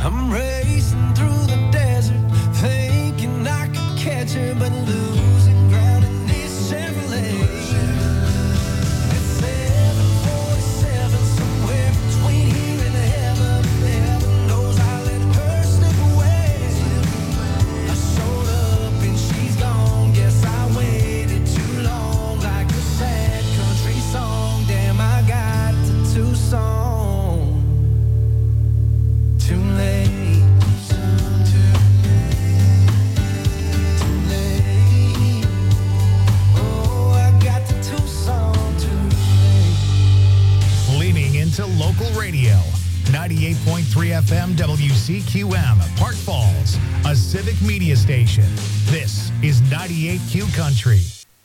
I'm racing through the desert, thinking I could catch her, but losing ground in this Chevrolet. It's 747, somewhere between here and heaven. Heaven knows I let her slip away. I showed up and she's gone. Guess I waited too long, like a sad country song. Damn, I got to Tucson too late. To local radio, 98.3 FM WCQM, Park Falls, a civic media station. This is 98Q Country.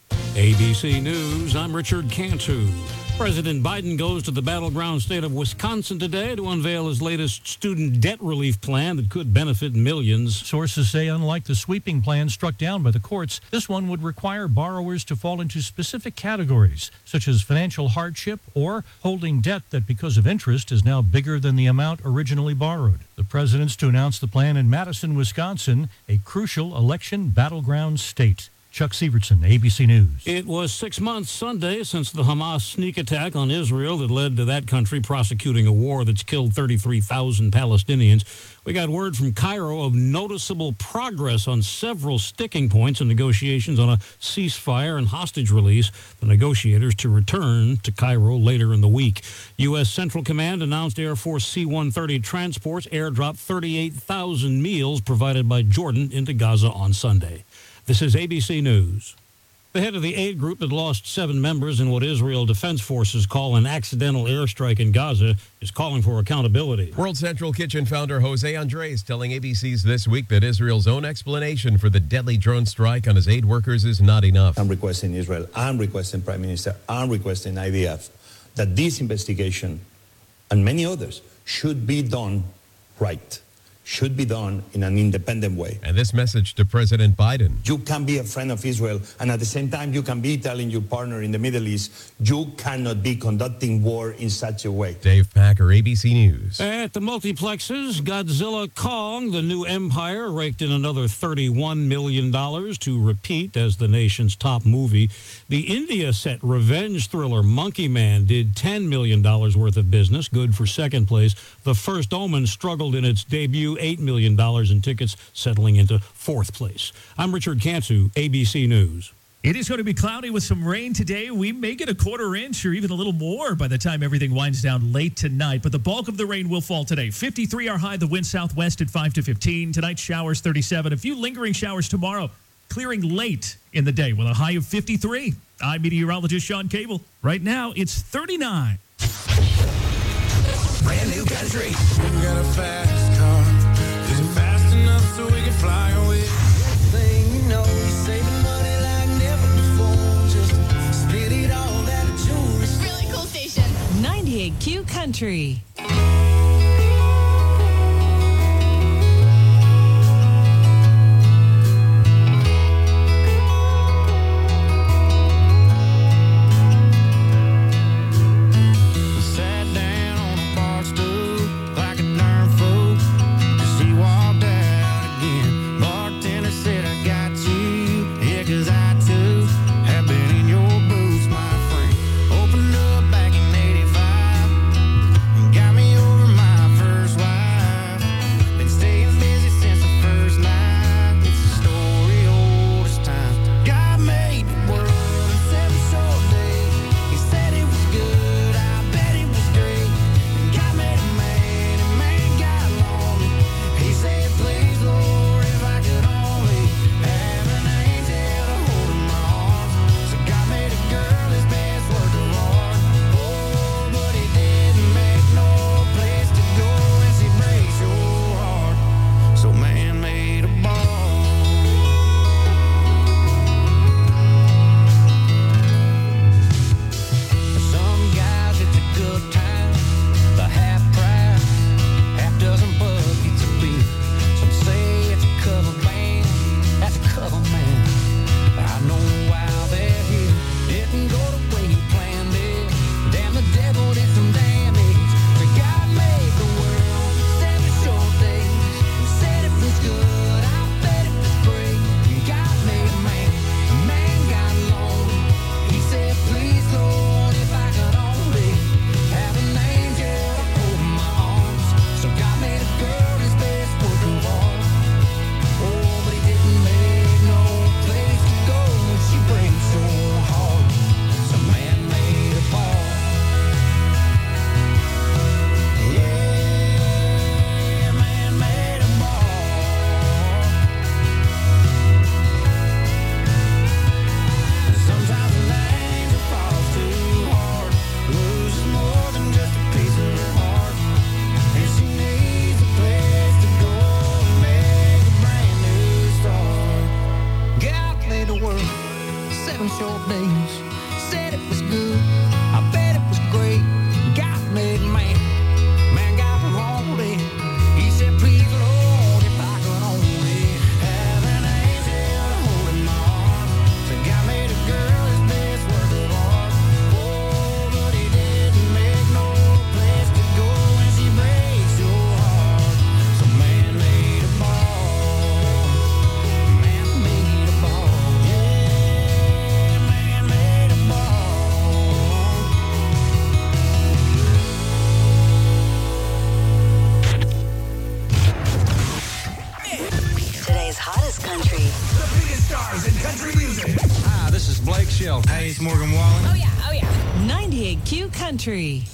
ABC News, I'm Richard Cantu. President Biden goes to the battleground state of Wisconsin today to unveil his latest student debt relief plan that could benefit millions. Sources say, unlike the sweeping plan struck down by the courts, this one would require borrowers to fall into specific categories, such as financial hardship or holding debt that, because of interest, is now bigger than the amount originally borrowed. The president's to announce the plan in Madison, Wisconsin, a crucial election battleground state. Chuck Sievertson, ABC News. It was 6 months Sunday since the Hamas sneak attack on Israel that led to that country prosecuting a war that's killed 33,000 Palestinians. We got word from Cairo of noticeable progress on several sticking points in negotiations on a ceasefire and hostage release. The negotiators to return to Cairo later in the week. U.S. Central Command announced Air Force C-130 transports airdropped 38,000 meals provided by Jordan into Gaza on Sunday. This is ABC News. The head of the aid group that lost 7 members in what Israel Defense Forces call an accidental airstrike in Gaza is calling for accountability. World Central Kitchen founder Jose Andres telling ABC's This Week that Israel's own explanation for the deadly drone strike on his aid workers is not enough. I'm requesting Israel, I'm requesting Prime Minister, I'm requesting IDF that this investigation and many others should be done right. Should be done in an independent way. And this message to President Biden. You can be a friend of Israel, and at the same time, you can be telling your partner in the Middle East, you cannot be conducting war in such a way. Dave Packer, ABC News. At the multiplexes, Godzilla Kong, the New Empire, raked in another $31 million to repeat as the nation's top movie. The India-set revenge thriller Monkey Man did $10 million worth of business, good for second place. The First Omen struggled in its debut, $8 million in tickets, settling into fourth place. I'm Richard Cantu, ABC News. It is going to be cloudy with some rain today. We may get a quarter inch or even a little more by the time everything winds down late tonight. But the bulk of the rain will fall today. 53 our high, the wind southwest at 5 to 15. Tonight, showers 37. A few lingering showers tomorrow, clearing late in the day with a high of 53. I'm meteorologist Sean Cable. Right now, it's 39. Brand new country. We got a fast car. Is it fast enough so we can fly away? Thing you know, you're saving money like never before. Just spit it all that jewelry. Really cool station. 98Q Country. Got chill. Hey, it's Morgan Wallen. Oh, yeah. 98Q Country.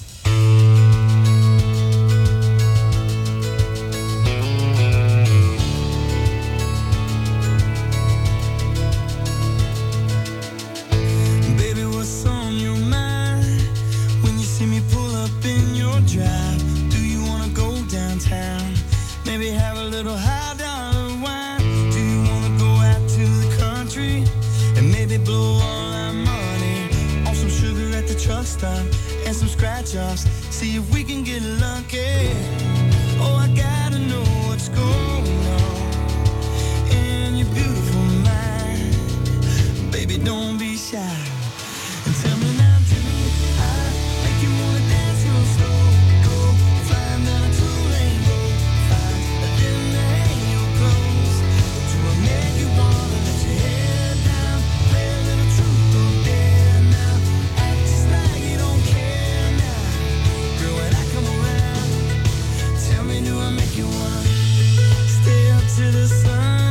Baby, what's on your mind when you see me pull up in your drive? Do you want to go downtown? Maybe have a little high dollar wine? Do you want to go out to the country and maybe blow all our money on some sugar at the truck stop and some scratch-offs? See if we can get lucky. Oh, I gotta know what's going on in your beautiful mind. Baby, don't be shy. And tell me now, do I make you wanna dance real slow? Go flying down a two-lane road, fine, and then hang your clothes. Do I make you wanna let your hair down, play a little truth or dare now? Act just like you don't care now. Girl, when I come around, tell me, do I make you wanna stay up to the sun,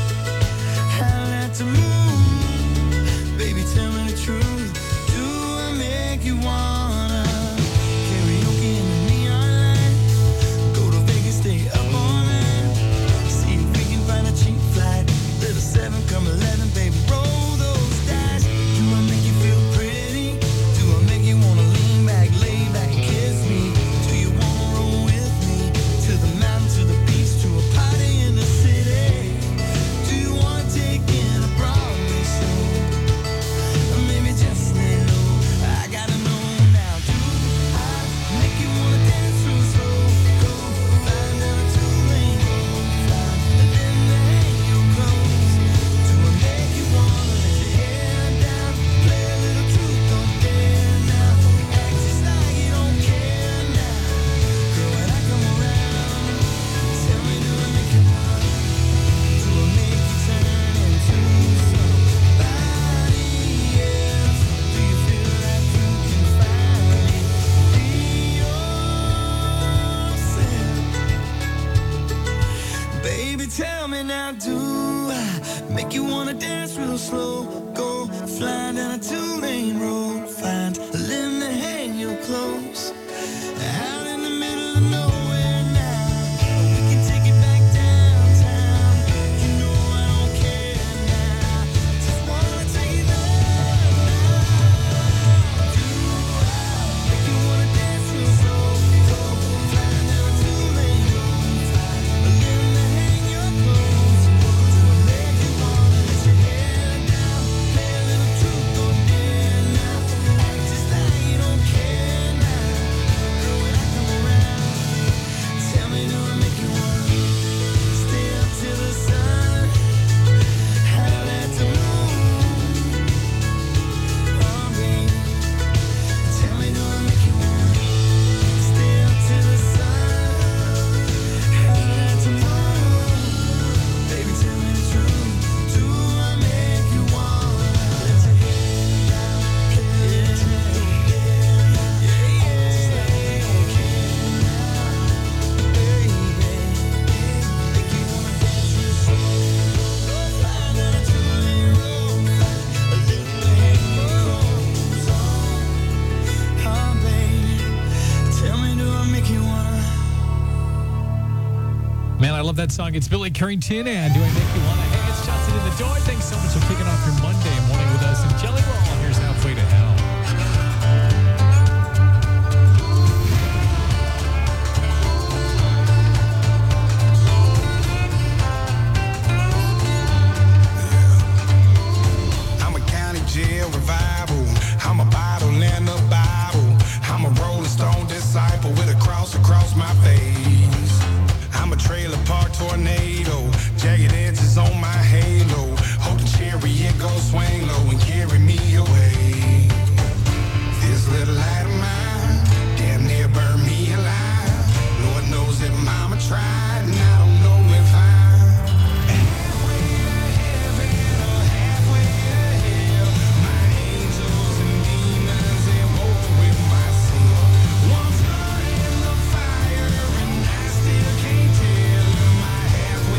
howl at the moon? Baby, tell me the truth. Do I make you wanna karaoke in the neon light? Go to Vegas, stay up all night. See if we can find a cheap flight. Little 7, come 11, baby, roll those dice. Do I make you feel pretty? Do I make you wanna lean back, lay back, and kiss me? Do you wanna roll with me to the mountain, to the beach, to a party in the city? Do you wanna take in a Broadway show? Or maybe just lay low. I gotta know now. Do I make you wanna dance real slow? Go flying down a two-lane road, fly, and then hang your clothes. Do I make you wanna let your hair down, play a little truth or dare now? Act just like you don't care now. Girl, when I come around, tell me, do I make you wanna? Do I make you turn into somebody else? Do you feel like you can finally be yourself? Baby, tell me now, do I make you wanna dance real slow? Go flying down a two-lane road, find a limb to hang your clothes. Out in the middle of nowhere now, we can take it back downtown. You know I don't care now, just wanna take it there now. Do I make you wanna dance real slow? Go flying down a two-lane road, find a limb to hang your clothes. Do I make you wanna let your hair down, play a little truth or dare now? Act just like you don't care now. Girl, when I come around, tell me, do I make you wanna stay up till the sun, howl at the moon? Oh, baby, tell me, do I make you wanna stay up till the sun, howl at the moon? Baby, tell me the truth. Do I make you wanna let your hair down, play a little truth or dare now? Just like you don't care now, baby. Make you wanna dance real slow. Go flying down a two-lane road, a little hang your clothes on. Oh, baby, tell me, do I make you wanna? Man, I love that song. It's Billy Currington, and Do I Make You Wanna? Hey, it's Johnson in the Door. Thanks so much for kicking off your Monday morning with us. And Jelly Roll, here's Halfway to Hell. I'm a county jail revival. I'm a bottle and a Bible. I'm a Rolling Stone disciple with a cross across my face. I'm a trailer park tornado. Jagged edges on my halo. Hold the chariot, go swing low and carry me away. This little light of mine damn near burned me alive. Lord knows that mama tried, and I don't know if I'm halfway to heaven or halfway to hell. My angels and demons, they war with myself. One foot in the fire, and I still can't tell. Am I halfway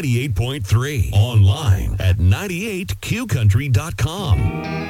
98.3. Online at 98qcountry.com.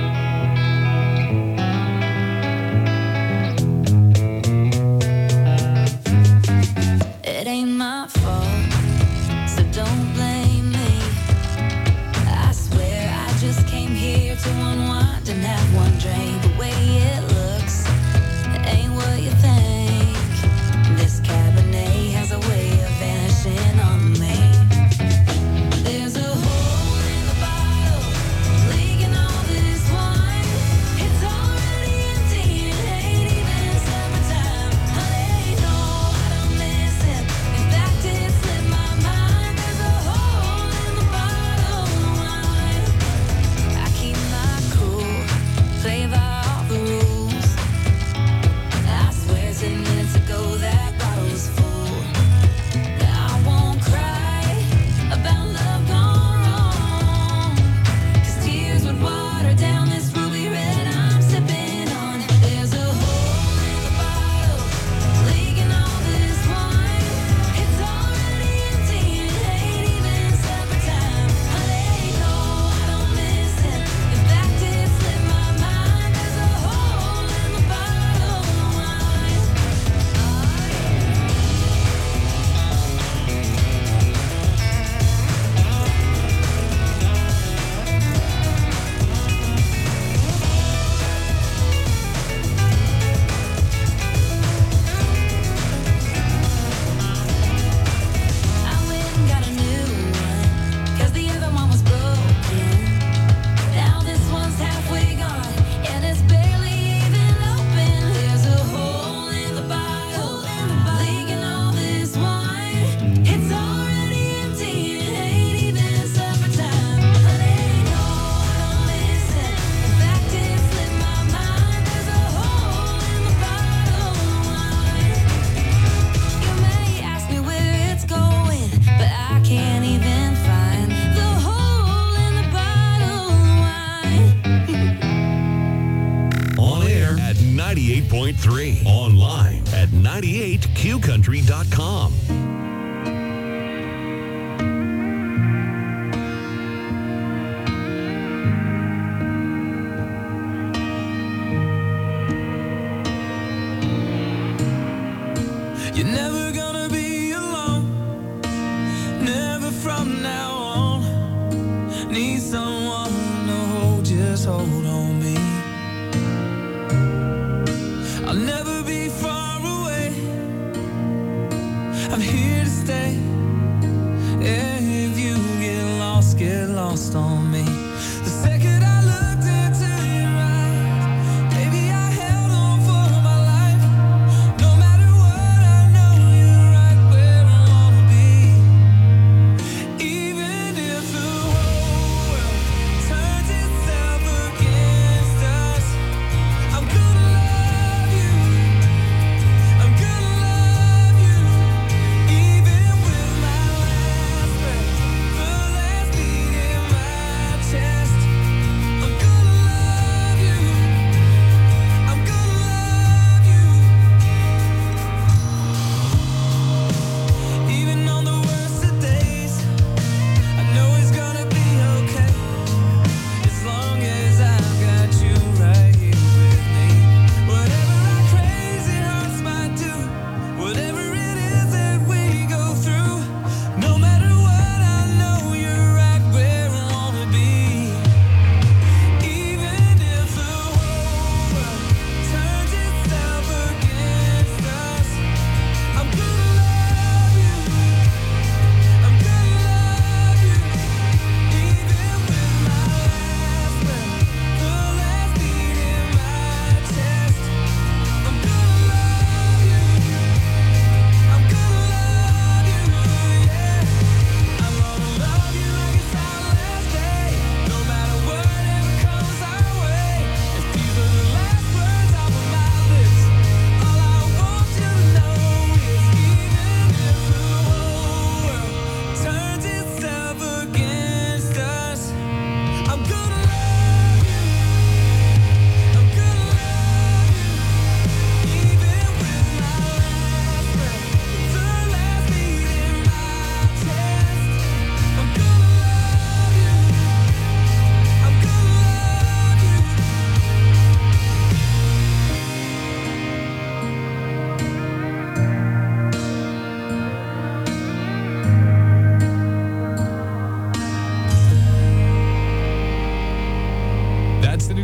It ain't my fault, so don't blame me. I swear I just came here to unwind and have one drink. The way it looks, it ain't what you think. This Cabernet has a way of vanishing on me. There's a hole in the bottle, leaking all this wine. It's already empty, it ain't even summertime. I lay low, I don't miss it. In fact, it slipped my mind. There's a hole in the bottle of wine. I keep my cool, play by all the rules. I swear 10 minutes ago that bottle was full. I won't cry about love gone wrong, 'cause tears would water down this ruby red I'm sipping on. There's a hole in the bottle, leaking all this wine. It's already empty, it ain't even summertime. I lay low, I don't miss it. In fact, it slipped my mind. There's a hole in the bottle of wine. I went and got a new one, 'cause the other one was broken. Now this one's halfway gone, and it's barely even open. There's a hole in the bottle, leaking all this wine. It's already empty, it ain't even summertime. I lay low, I don't miss it. In fact, it slipped my mind. There's a hole in the bottle of wine. You may ask me where it's going, but I can't even find the hole in the bottle of wine. On air at 98.3. Online at 98qcountry.com. You're never gonna be alone, never from now on. Need someone to hold, just hold on me. I'll never be far away, I'm here to stay. If you get lost on me. The second I looked into your eyes, baby, I held on for my life. No matter what, I know you're right where I wanna be. Even if the whole world turns itself against us,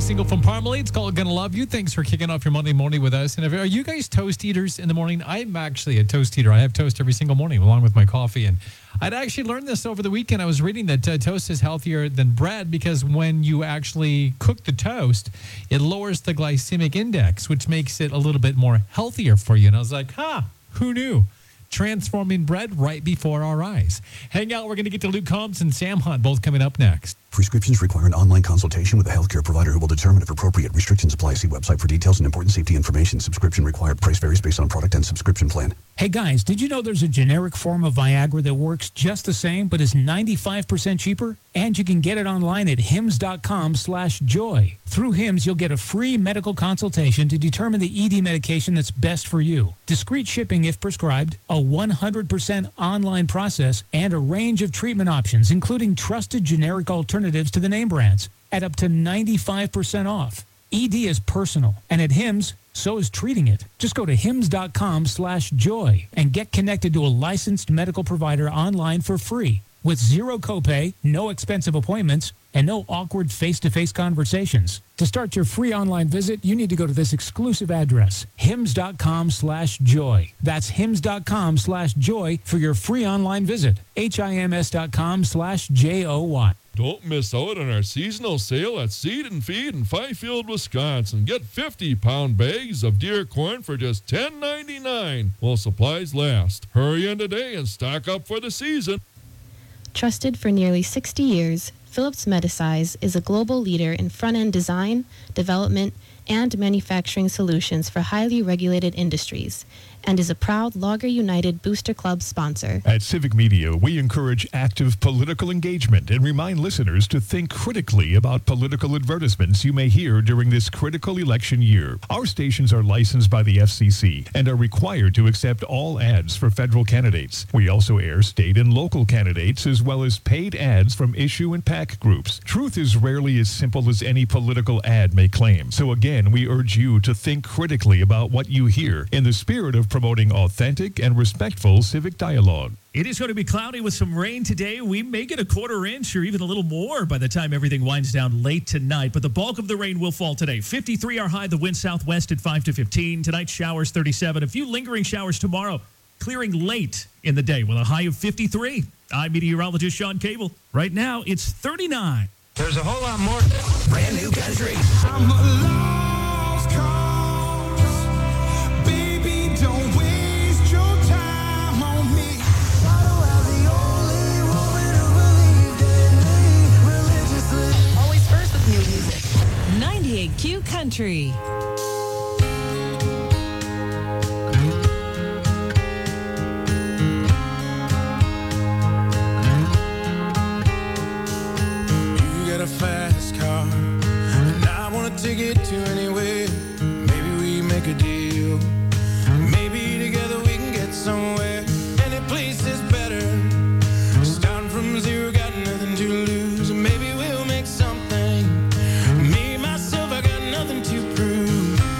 single from Parmalee. It's called Gonna Love You. Thanks for kicking off your Monday morning with us. And are you guys toast eaters in the morning? I'm actually a toast eater. I have toast every single morning along with my coffee. And I'd actually learned this over the weekend. I was reading that toast is healthier than bread because when you actually cook the toast, it lowers the glycemic index, which makes it a little bit more healthier for you. And I was like, who knew? Transforming bread right before our eyes. Hang out. We're going to get to Luke Combs and Sam Hunt, both coming up next. Prescriptions require an online consultation with a healthcare provider who will determine if appropriate. Restrictions apply. See website for details and important safety information. Subscription required. Price varies based on product and subscription plan. Hey guys, did you know there's a generic form of Viagra that works just the same but is 95% cheaper? And you can get it online at hims.com/joy. Through Hims, you'll get a free medical consultation to determine the ED medication that's best for you. Discreet shipping if prescribed, a 100% online process, and a range of treatment options, including trusted generic alternatives to the name brands, at up to 95% off. ED is personal, and at Hims, so is treating it. Just go to hims.com/joy and get connected to a licensed medical provider online for free with zero copay, no expensive appointments, and no awkward face-to-face conversations. To start your free online visit, you need to go to this exclusive address, hims.com/joy. That's hims.com/joy for your free online visit. HIMS.com/JOY. Don't miss out on our seasonal sale at Seed and Feed in Fifield, Wisconsin. Get 50-pound bags of deer corn for just $10.99 while supplies last. Hurry in today and stock up for the season. Trusted for nearly 60 years, Phillips Medisize is a global leader in front-end design, development, and manufacturing solutions for highly regulated industries, and is a proud Logger United Booster Club sponsor. At Civic Media, we encourage active political engagement and remind listeners to think critically about political advertisements you may hear during this critical election year. Our stations are licensed by the FCC and are required to accept all ads for federal candidates. We also air state and local candidates as well as paid ads from issue and PAC groups. Truth is rarely as simple as any political ad may claim. So again, we urge you to think critically about what you hear in the spirit of promoting authentic and respectful civic dialogue. It is going to be cloudy with some rain today. We may get a quarter inch or even a little more by the time everything winds down late tonight. But the bulk of the rain will fall today. 53 our high, the wind southwest at 5 to 15. Tonight, showers 37. A few lingering showers tomorrow, clearing late in the day with a high of 53. I'm meteorologist Sean Cable. Right now, it's 39. There's a whole lot more. Brand new country. I'm a lost cause. Baby, don't waste your time on me. Always first with new music. 98Q Country. A fast car, and I want to take it to anywhere. Maybe we make a deal. Maybe together we can get somewhere. Any place is better. Starting from zero, got nothing to lose. Maybe we'll make something. Me, myself, I got nothing to prove.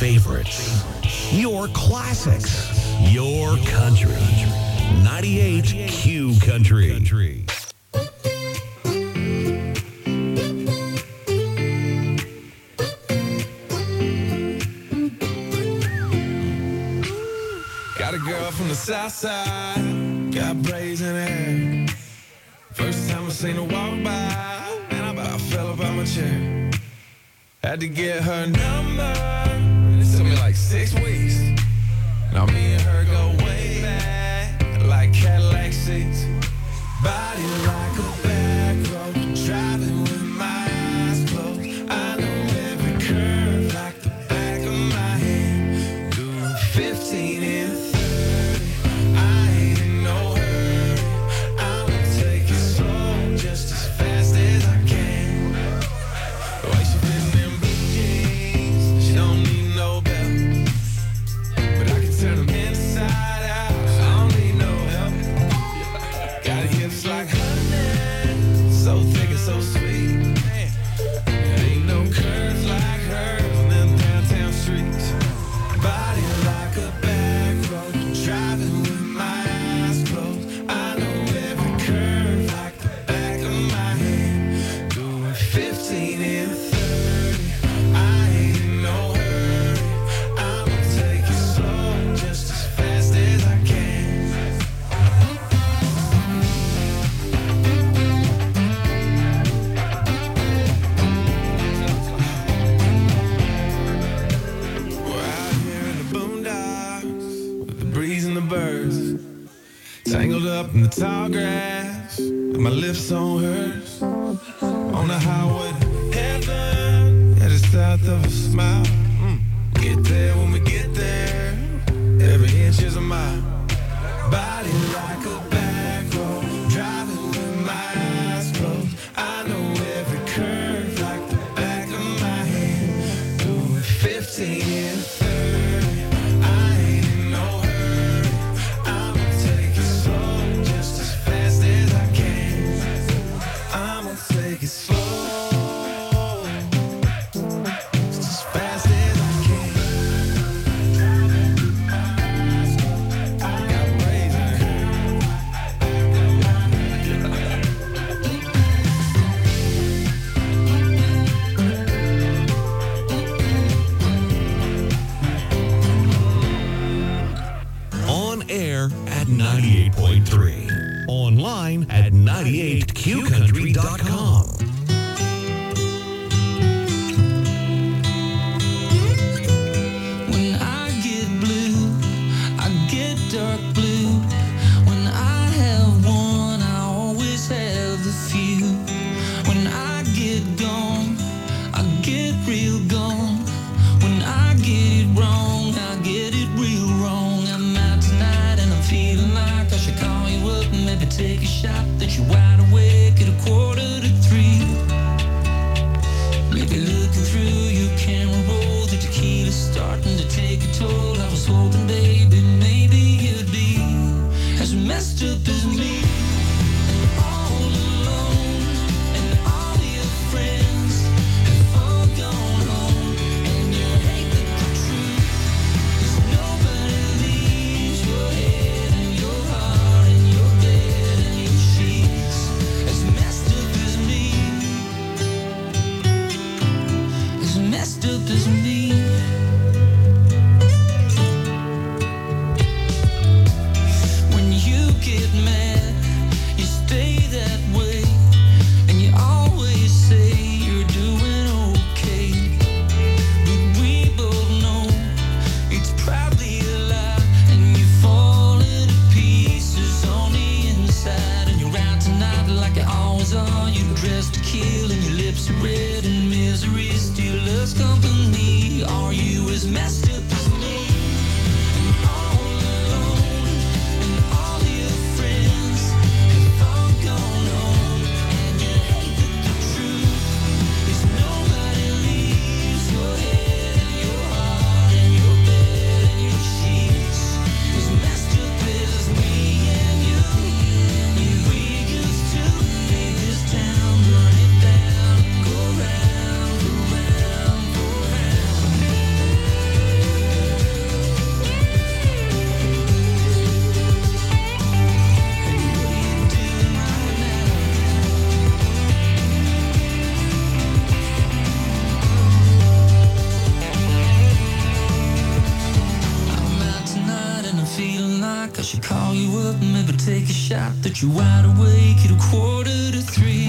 favorites, your classics, your country. 98 Q Country. Got a girl from the south side, got braids in her hair. First time I seen her walk by, and I about fell up out my chair. Had to get her number, it took me like 6 weeks. Now me and her go way back, like Cadillac seats. Body like a back road, driving with my eyes closed. I know every curve like the back of my hand. Doing 15 and 30, I ain't in no hurry. I'ma take it slow, just as fast as I can. The way she fit in them blue jeans, she don't need no belt. But I can turn them inside out, I don't need no help. Got hips like honey, so thick and so sweet. There ain't no curves like hers on them downtown streets. Body like a back road, driving with my eyes closed. I know every curve like the back of my hand. Doing 15 and 30, I ain't in no hurry. I'ma take it slow, just as fast as I can. We're out here in the boondocks with the breeze and the birds, tangled up in the tall grass with my lips on hers. On the highway to heaven, yeah, just south of a smile. Get there when we get there, every inch is a mile. Body like a back road, driving with my eyes closed. I know every curve like the back of my hand. Doing 15 and 30, I ain't in no hurry. I'ma take it slow, just as fast as I can. I'ma take it slow, just as fast as I can. Got braids in her hair. On air at 98.3. Online at 98qcountry.com. When I get blue, I get dark blue. When I have one, I always have a few. When I get gone, I get real gone. When I get it wrong, I get it real wrong. I'm out tonight and I'm feeling like I should call you up and maybe take a shot that you're wide awake at 2:45. Maybe looking through your camera roll, the tequila's starting to take a toll. I was hoping, baby, maybe you'd be as messed up as me. And all alone, and all your friends have all gone home. And you hate the truth, 'cause nobody leaves your head and your heart and your bed and your sheets as messed up as me. As messed up as me. When you get mad, you stay that way, and you always say you're doing okay. But we both know it's probably a lie, and you fall into pieces on the inside. And you're out tonight like you always are. You're dressed to kill, and your lips are red, and misery still loves company. Are you as messed up as me? And all alone, and all your friends have all gone home. And you hate that the truth is nobody leaves your head and your heart and your bed and your sheets. As messed up as me and you we used to make this town burn it down, go round, go round, go round. shot that you're wide awake at 2:45.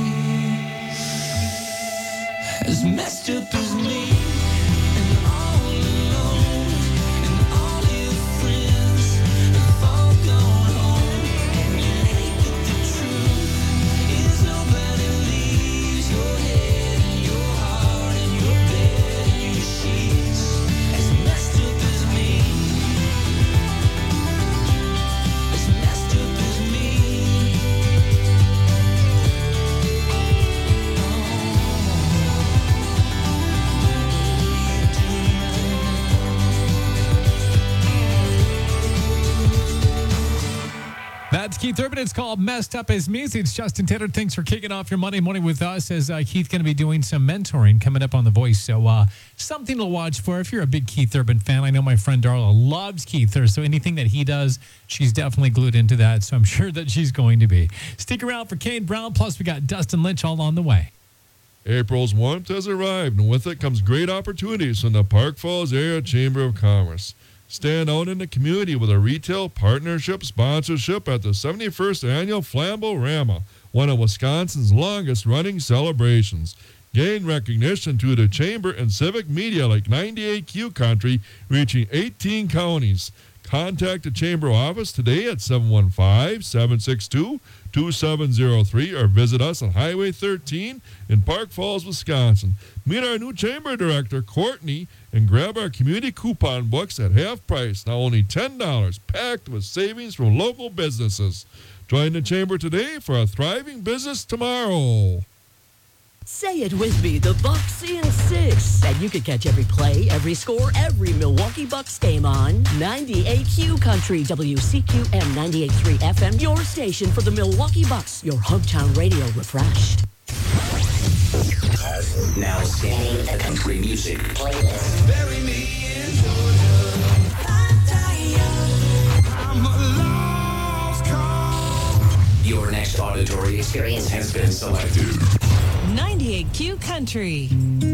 As messed up as me, and all alone, and all your friends have all gone home, and you hate that the truth is nobody leaves your head and your heart and your bed and your sheets. As messed up as me, as messed up as me. That's Keith Urban. It's called Messed Up As Me. It's Justin Taylor. Thanks for kicking off your Monday morning with us as Keith going to be doing some mentoring coming up on The Voice. So something to watch for if you're a big Keith Urban fan. I know my friend Darla loves Keith Urban, so anything that he does, she's definitely glued into that. So I'm sure that she's going to be. Stick around for Kane Brown. Plus, we got Dustin Lynch all on the way. April's warmth has arrived, and with it comes great opportunities from the Park Falls Area Chamber of Commerce. Stand out in the community with a retail partnership sponsorship at the 71st Annual Flambo-Rama, one of Wisconsin's longest-running celebrations. Gain recognition to the Chamber and civic media like 98Q Country, reaching 18 counties. Contact the Chamber office today at 715-762-2703 or visit us on Highway 13 in Park Falls, Wisconsin. Meet our new Chamber Director, Courtney, and grab our community coupon books at half price, now only $10, packed with savings from local businesses. Join the Chamber today for a thriving business tomorrow. Say it with me, the Bucks in 6. And you can catch every play, every score, every Milwaukee Bucks game on 98Q Country, WCQM 98.3 FM, your station for the Milwaukee Bucks, your hometown radio refreshed. Now singing a country music playlist. Bury me in Georgia. I'm a lost cause. Your next auditory experience has been selected. 98Q Country.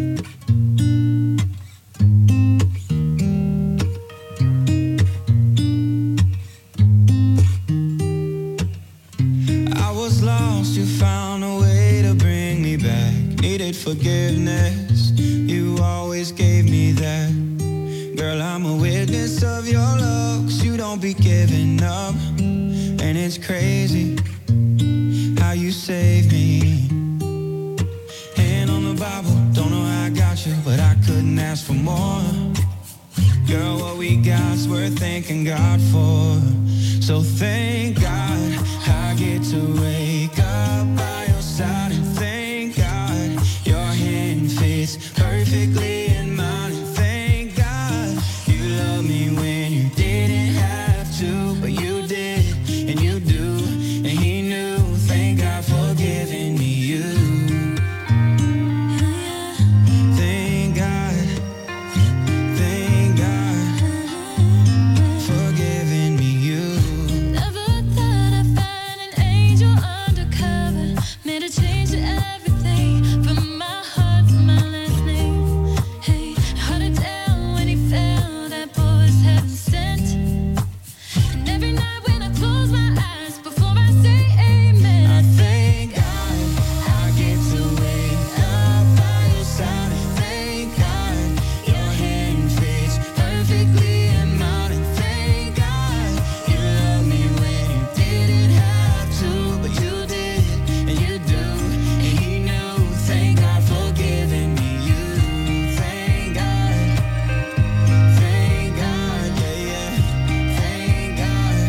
I was lost, you found a way to bring me back. Needed forgiveness, you always gave me that. Girl, I'm a witness of your love, 'cause you don't be giving up. And it's crazy how you saved me. Hand on the Bible, don't know how I got you, but I couldn't ask for more. Girl, what we got's worth thanking God for. So thank God I get to wake up by your side, and thank God your hand fits perfectly in mine, and thank God you love me when you didn't have to, but you did, and you do, and he knew. Thank God for giving me you. Thank God for giving me you. Never thought I'd find an angel undercover. Made a change to everything from my heart to my last name. Hey, hard to tell when he fell, that boy was heaven sent. And every night when I close my eyes before I say amen, I thank God I get to wake up by your side, and thank God your hand fits perfectly in mine, and thank God you love me when you didn't have to, but you did, and you do, and he knew. Thank God for giving me you. Thank God, yeah, yeah. Thank God.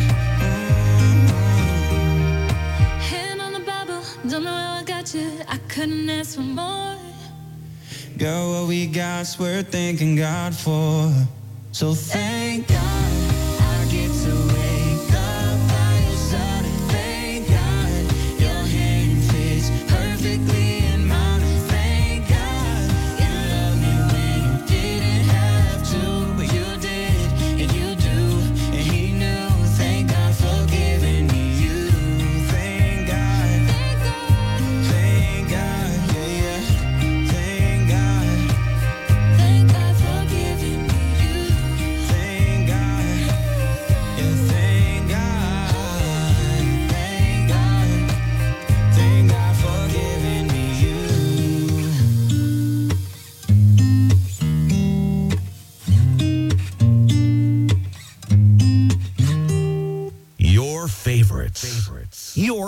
hand on the Bible, don't know how I got you. I couldn't ask for more. Girl, what we got's worth thanking God for. So thank God I get to wake up by your side, and thank God your hand fits perfectly in mine, and thank God you love me when you didn't have to, but you did, and you do, and he knew. Thank God for giving me you. Thank God, yeah, yeah. Thank God for giving me you. Thank God.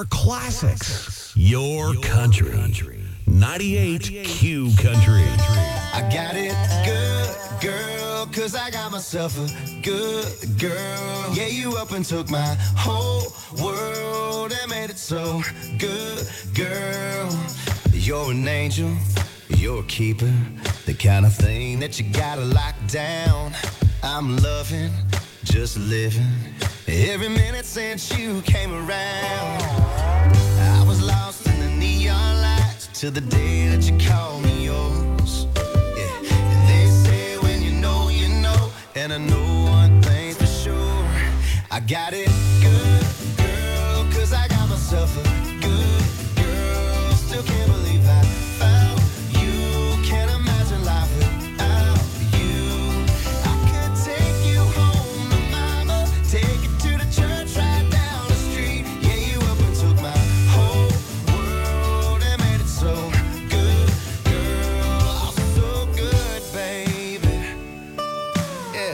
Your classics. Your country. 98 Q Country. I got it good, girl, 'cause I got myself a good girl. Yeah, you up and took my whole world and made it so good, girl. You're an angel, you're a keeper, the kind of thing that you gotta lock down. I'm loving, just living, every minute since you came around. I was lost in the neon lights till the day that you called me yours. Yeah, and they say when you know, and I know one thing for sure. I got it good, girl, 'cause I got myself a good girl. Still can't believe I found you. Can't imagine life without you. I could take you home to mama, take you to the church right down the street. Yeah, you up and took my whole world and made it so good, girl. Oh, so good, baby. Yeah.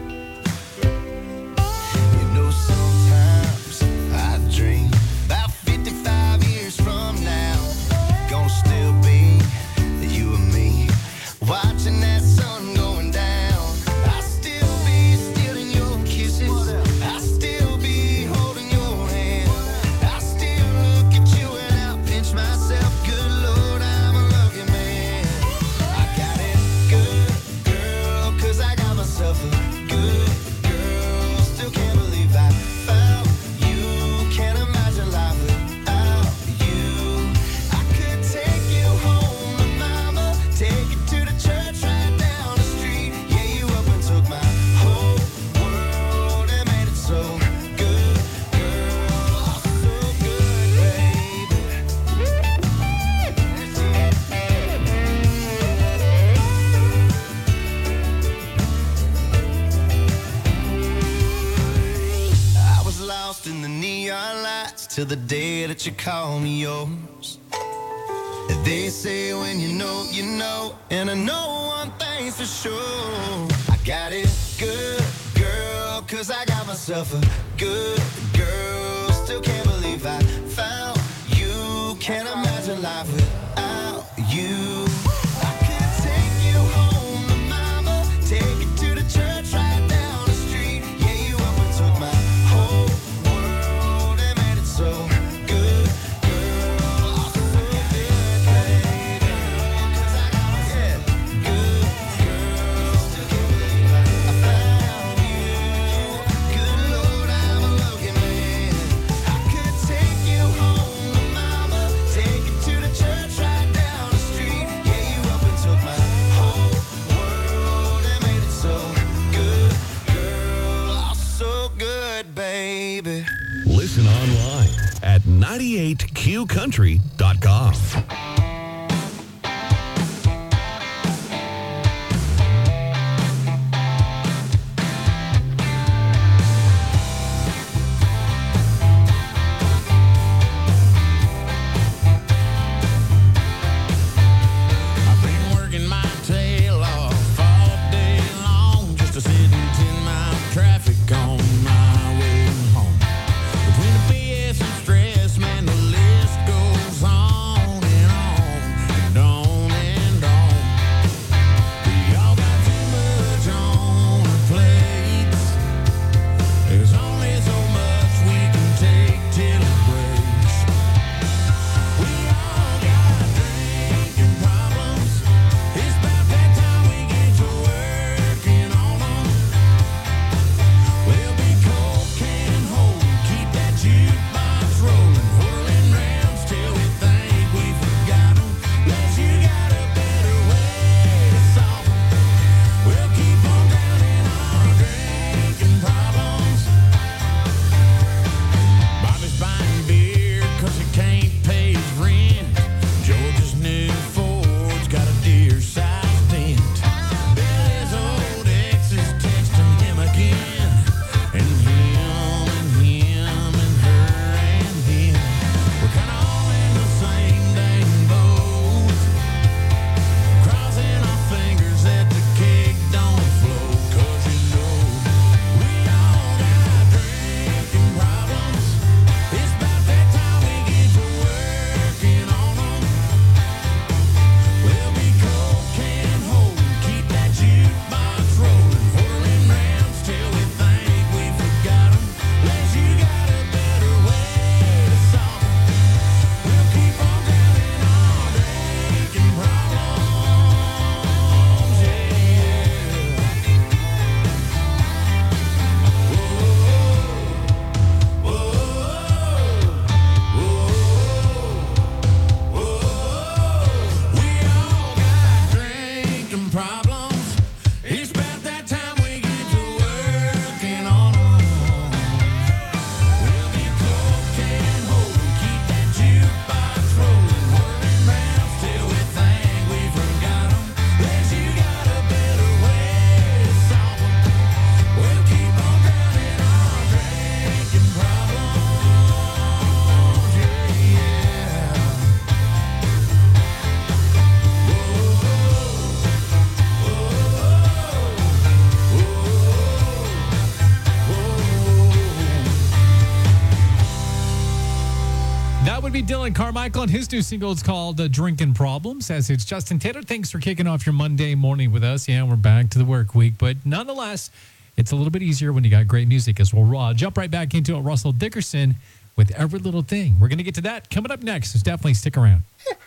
You know, sometimes I dream about 55 years from now, gonna still be you and me, watching that sun going down. I still be stealing your kisses, I still be holding your hand, I still look at you and I pinch myself. Good Lord, I'm a lucky man. I got it good, girl, 'cause I got myself a good girl. Still can't believe I found you. Can't imagine life without you. I could take you home to mama, take you to the church right down the street. Yeah, you up and took my whole world and made it so good, girl. Oh, so good, baby. I was lost in the neon lights till the day that you called me yours. They say when you know, and I know one thing's for sure. I got it good, girl, 'cause I got myself a good girl. Still can't believe I found you. Can't imagine life without you. I could take you home to mama, take you to the church right down the street. Yeah, you up and took my whole world and made it so good, girl. Oh, so good, baby. 'Cause I got myself a good girl. Still can't believe I found you. Good Lord, I'm a lucky man. I could take you home to mama, take you to the church right down the street. Yeah, you up and took my whole world and made it so good, girl. Oh, so good, baby. Listen online at 98qcountry.com. I've been working my tail off all day long just to sit in 10-mile traffic on my way home. Between the BS and stress, man, the list goes on and Lloyd Carmichael and his new single is called Drinking Problems. As it's Justin Taylor, thanks for kicking off your Monday morning with us. Yeah, we're back to the work week, but nonetheless, it's a little bit easier when you got great music as well. Jump right back into it. Russell Dickerson with Every Little Thing. We're going to get to that coming up next, so definitely stick around.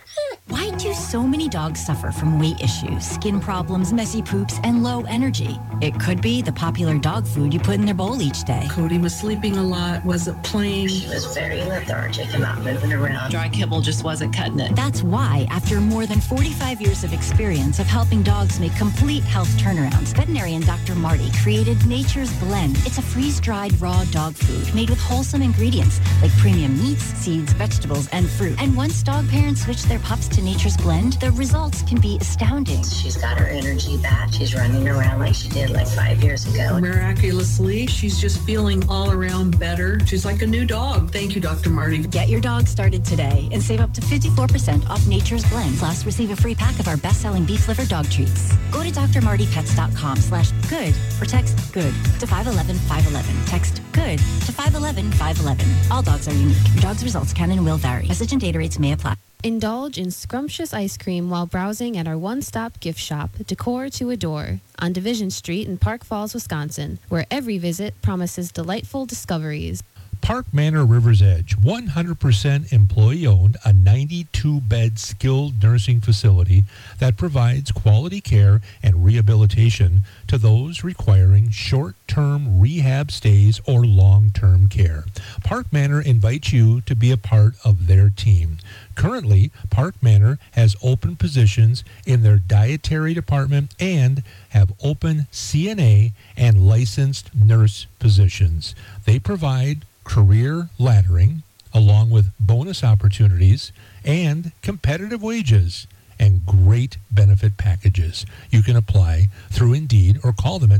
Why do so many dogs suffer from weight issues, skin problems, messy poops, and low energy? It could be the popular dog food you put in their bowl each day. Cody was sleeping a lot, wasn't playing. She was very lethargic and not moving around. Dry kibble just wasn't cutting it. That's why, after more than 45 years of experience of helping dogs make complete health turnarounds, veterinarian Dr. Marty created Nature's Blend. It's a freeze-dried raw dog food made with wholesome ingredients like premium meats, seeds, vegetables, and fruit. And once dog parents switch their pups to Nature's Blend, the results can be astounding. She's got her energy back. She's running around like she did like 5 years ago. Miraculously, she's just feeling all around better. She's like a new dog. Thank you, Dr. Marty. Get your dog started today and save up to 54% off Nature's Blend. Plus, receive a free pack of our best-selling beef liver dog treats. Go to drmartypets.com/good or text GOOD to 511-511. Text GOOD to 511-511. All dogs are unique. Your dog's results can and will vary. Message and data rates may apply. Indulge in scrumptious ice cream while browsing at our one-stop gift shop, Decor to Adore, on Division Street in Park Falls, Wisconsin, where every visit promises delightful discoveries. Park Manor River's Edge, 100% employee-owned, a 92-bed skilled nursing facility that provides quality care and rehabilitation to those requiring short-term rehab stays or long-term care. Park Manor invites you to be a part of their team. Currently, Park Manor has open positions in their dietary department and have open CNA and licensed nurse positions. They provide career laddering, along with bonus opportunities and competitive wages and great benefit packages. You can apply through Indeed or call them at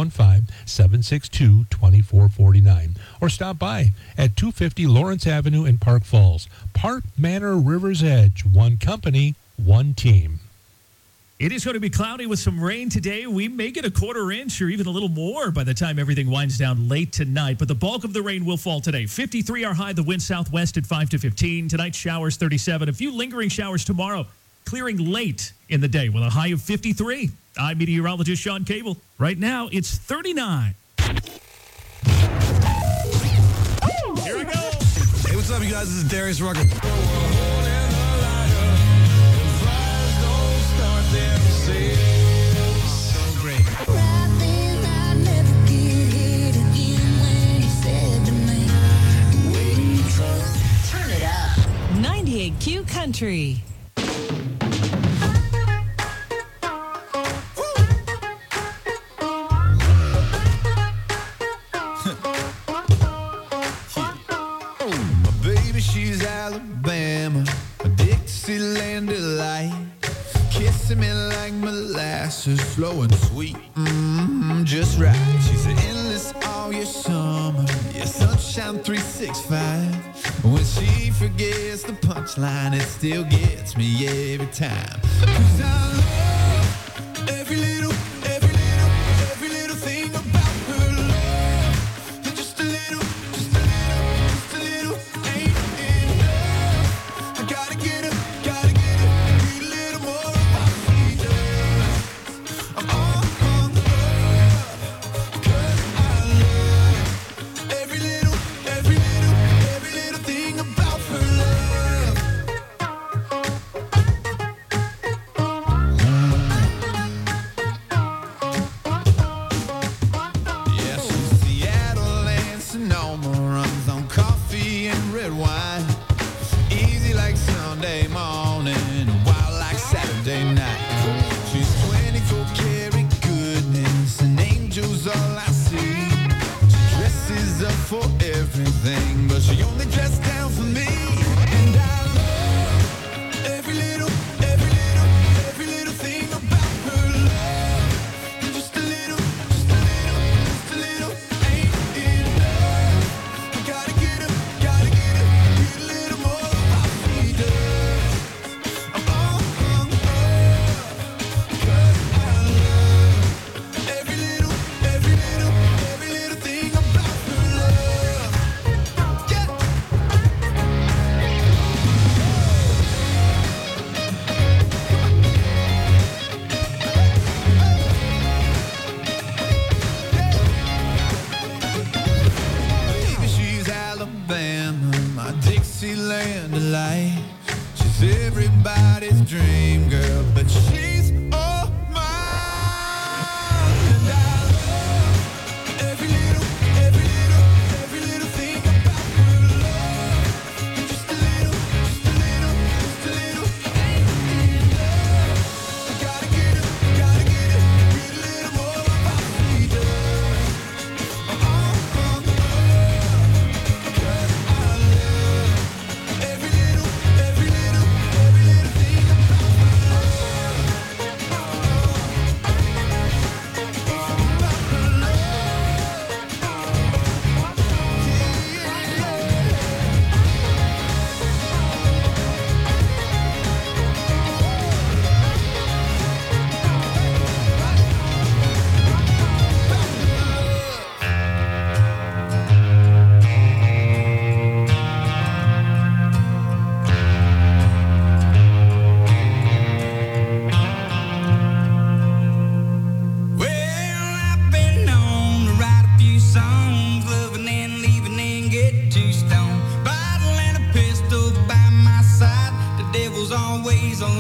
715-762-2449 or stop by at 250 Lawrence Avenue in Park Falls. Park Manor River's Edge, one company, one team. It is going to be cloudy with some rain today. We may get a quarter inch or even a little more by the time everything winds down late tonight. But the bulk of the rain will fall today. 53 our high, the wind southwest at 5 to 15. Tonight, showers 37. A few lingering showers tomorrow, clearing late in the day with a high of 53. I'm meteorologist Sean Cable. Right now, it's 39. Here we go. Hey, what's up, you guys? This is Darius Rucker. So great. Turn it up. 98Q Country. My baby, she's Alabama, a Dixieland delight. Kissing me like molasses, slow and sweet, just right. She's endless all year summer, yeah, sunshine 365. When she forgets the punchline, it still gets me every time. 'Cause I love every little thing about her love. Just a little ain't enough. I gotta get her, need a little more of what she does. I'm all on the love, 'cause I love every little thing about her love.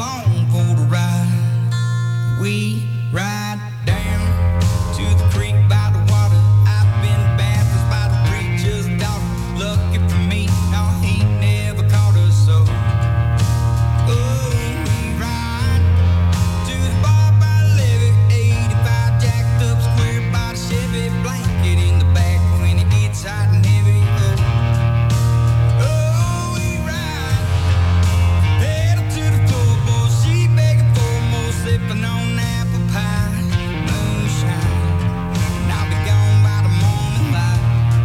along for the ride. We ride down to the creek by the water. I've been baptized by the preacher's daughter. Lucky for me, no, he never caught us so. Oh, we ride to the bar by the levee. 85 jacked up square by the Chevy. Blanket in the back when it gets hot and heavy. Oh, we ride pedal to the floorboard. She begging for more, sipping on apple pie, moonshine. And I'll be gone by the morning light.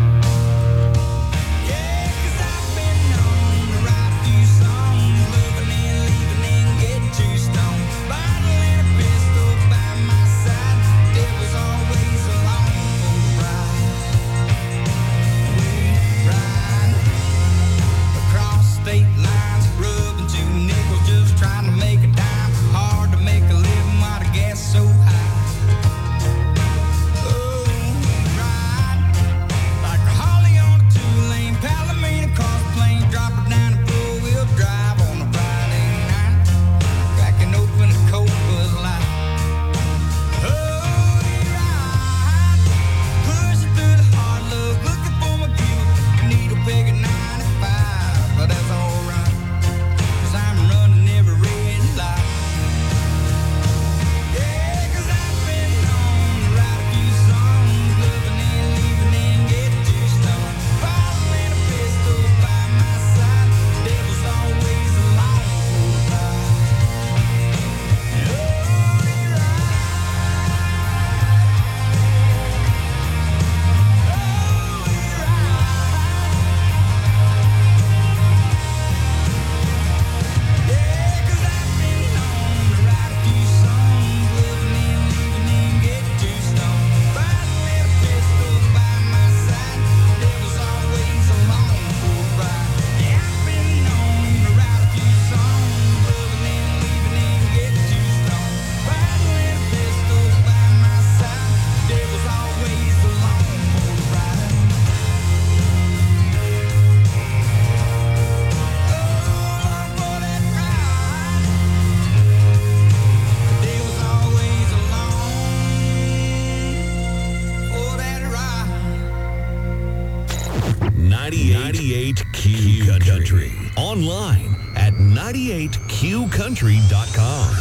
Yeah, 'cause I've been known to write a few songs, loving and leaving and get too stoned. Bottle and a pistol by my side. Devil's always along for the ride. We ride across state lines, rubbing 2 nickels, just trying to make a dime. Hard to make a living while the gas so high. Oh, we ride like a Holly on a 2-lane Palomino cross plane, drop her down and four-wheel drive on a Friday night, cracking open a cold Bud Light. Oh, we ride, pushing through the hard luck, looking for my cue. Needle peg at 95, but that's alright, 'cause I'm running every red light. Yeah, 'cause I've been known to write a few songs, loving and leaving and get too stoned. Bottle and a pistol by my side, devil's always along for the ride. Oh, we ride. Yeah, 'cause I've been known to write a few songs, loving and leaving and get too stoned. Bottle and a pistol by my side, devil's always along for the ride. Yeah, I've been known to write a few songs, loving and leaving and get too stoned. Bottle and a pistol by my side, devil's always along for the ride. Along for that ride. The devil's always along for that ride. 98 Q Country. Online at 98qcountry.com.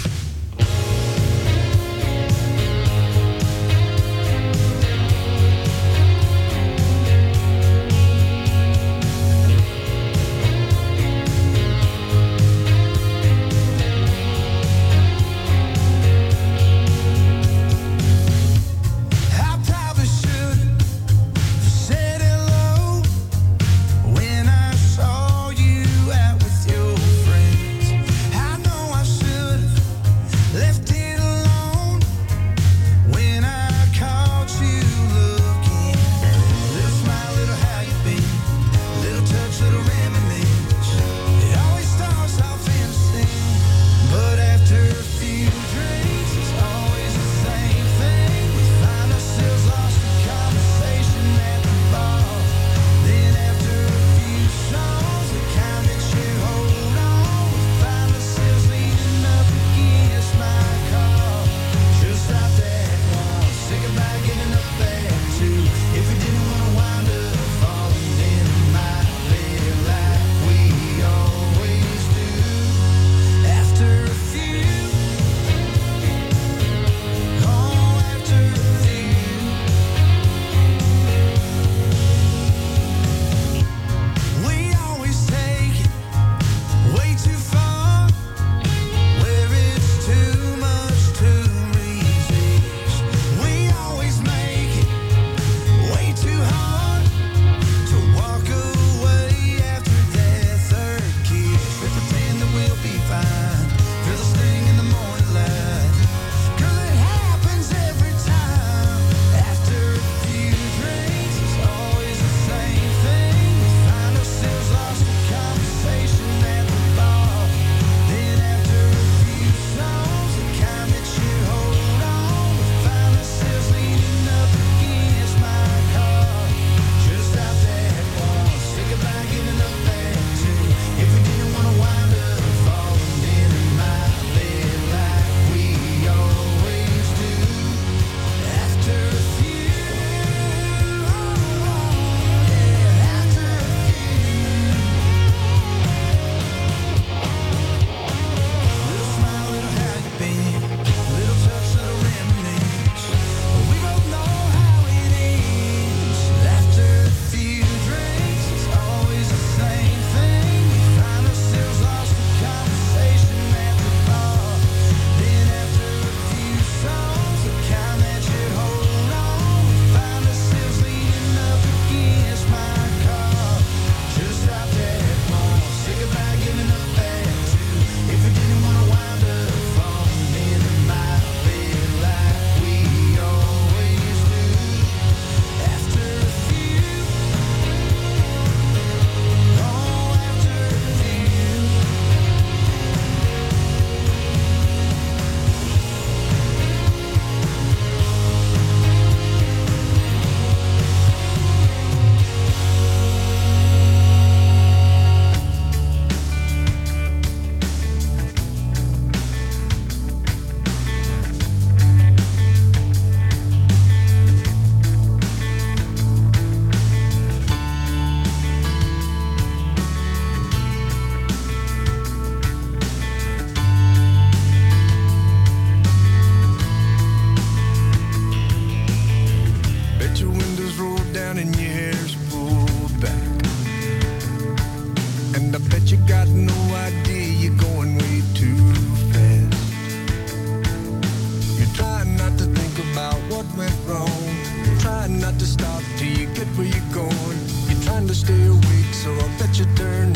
I probably should have said hello when I saw you out with your friends. I know I should have stay awake, so I'll bet you turn